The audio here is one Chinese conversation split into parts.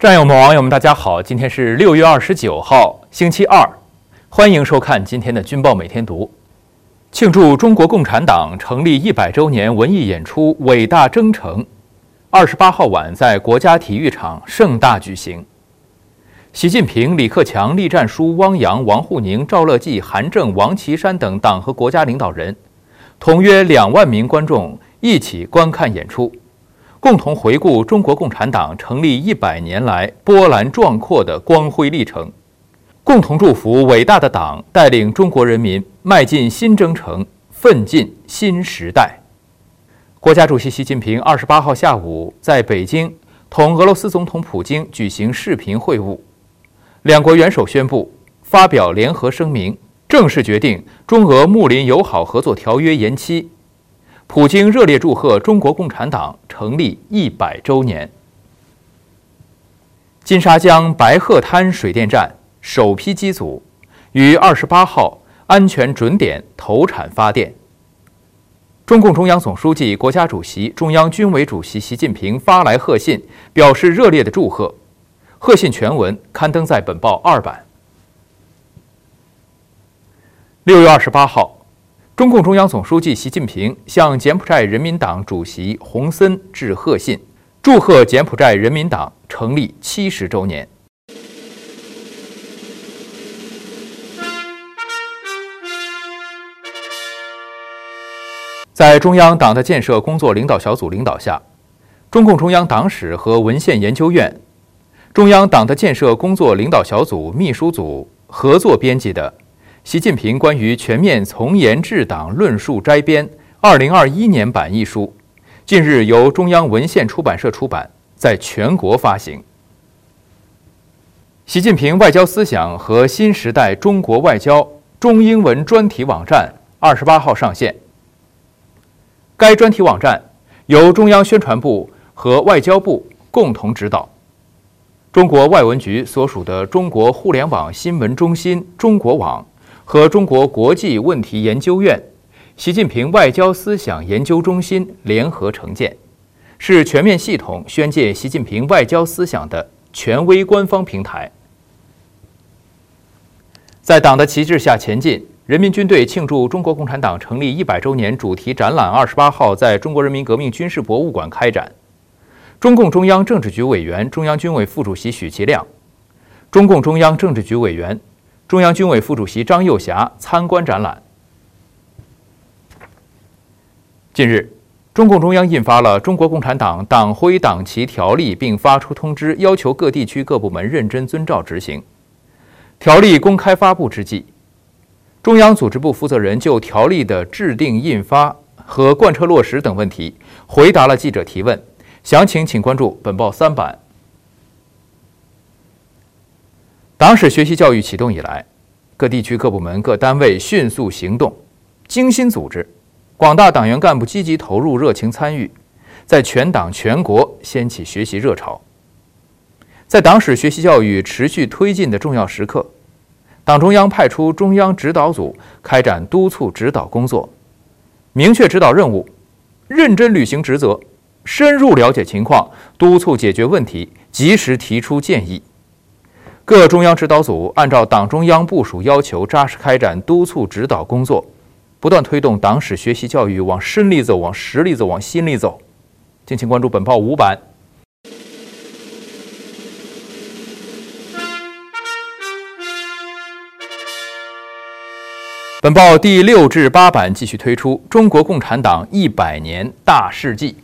战友们、网友们，大家好！今天是6月29号，星期二，欢迎收看今天的《军报每天读》。庆祝中国共产党成立100周年文艺演出《伟大征程》，28号晚在国家体育场盛大举行。习近平、李克强、栗战书、汪洋、王沪宁、赵乐际、韩正、王岐山等党和国家领导人，同约2万名观众一起观看演出，共同回顾中国共产党成立100年来波澜壮阔的光辉历程，共同祝福伟大的党带领中国人民迈进新征程，奋进新时代。国家主席习近平28号下午在北京同俄罗斯总统普京举行视频会晤，两国元首宣布发表联合声明，正式决定中俄睦邻友好合作条约延期。普京热烈祝贺中国共产党成立100周年。金沙江白鹤滩水电站首批机组于28号安全准点投产发电。中共中央总书记、国家主席、中央军委主席习近平发来贺信，表示热烈的祝贺。贺信全文刊登在本报2版。6月28号，中共中央总书记习近平向柬埔寨人民党主席洪森致贺信，祝贺柬埔寨人民党成立70周年。在中央党的建设工作领导小组领导下，中共中央党史和文献研究院、中央党的建设工作领导小组秘书组合作编辑的《习近平关于全面从严治党论述摘编2021年版》一书，近日由中央文献出版社出版，在全国发行。习近平外交思想和新时代中国外交中英文专题网站28号上线。该专题网站由中央宣传部和外交部共同指导，中国外文局所属的中国互联网新闻中心中国网和中国国际问题研究院、习近平外交思想研究中心联合承建，是全面系统宣介习近平外交思想的权威官方平台。在党的旗帜下前进，人民军队庆祝中国共产党成立100周年主题展览28号在中国人民革命军事博物馆开展。中共中央政治局委员、中央军委副主席许其亮，中共中央政治局委员、中央军委副主席张又侠参观展览。近日，中共中央印发了《中国共产党党徽党旗条例》，并发出通知，要求各地区各部门认真遵照执行。条例公开发布之际，中央组织部负责人就条例的制定、印发和贯彻落实等问题回答了记者提问，详情请关注本报3版。党史学习教育启动以来，各地区各部门各单位迅速行动，精心组织，广大党员干部积极投入、热情参与，在全党全国掀起学习热潮。在党史学习教育持续推进的重要时刻，党中央派出中央指导组开展督促指导工作，明确指导任务，认真履行职责，深入了解情况，督促解决问题，及时提出建议。各中央指导组按照党中央部署要求，扎实开展督促指导工作，不断推动党史学习教育往深里走、往实里走、往心里走。敬请关注本报5版。本报第6至8版继续推出中国共产党100年大事记。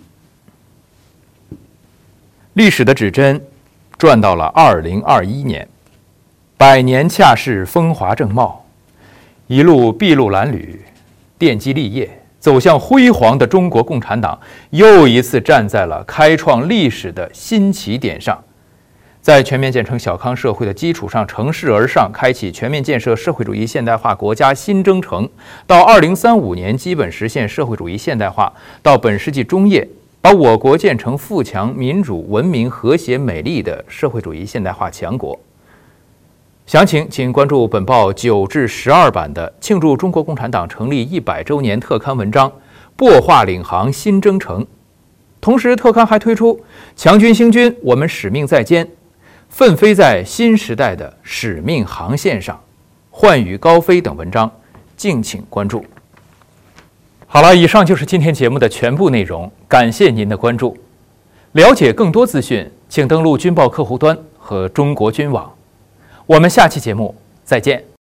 历史的指针转到了2021年，100年恰是风华正茂，一路筚路蓝缕，奠基立业，走向辉煌的中国共产党又一次站在了开创历史的新起点上，在全面建成小康社会的基础上乘势而上，开启全面建设社会主义现代化国家新征程，到2035年基本实现社会主义现代化，到本世纪中叶把我国建成富强、民主、文明、和谐、美丽的社会主义现代化强国。详情请关注本报9至12版的庆祝中国共产党成立100周年特刊文章《擘画领航新征程》。同时，特刊还推出强军兴军，我们使命在肩， 奋飞在新时代的使命航线上，幻羽高飞等文章，敬请关注。好了，以上就是今天节目的全部内容，感谢您的关注。了解更多资讯，请登录军报客户端和中国军网。我们下期节目再见。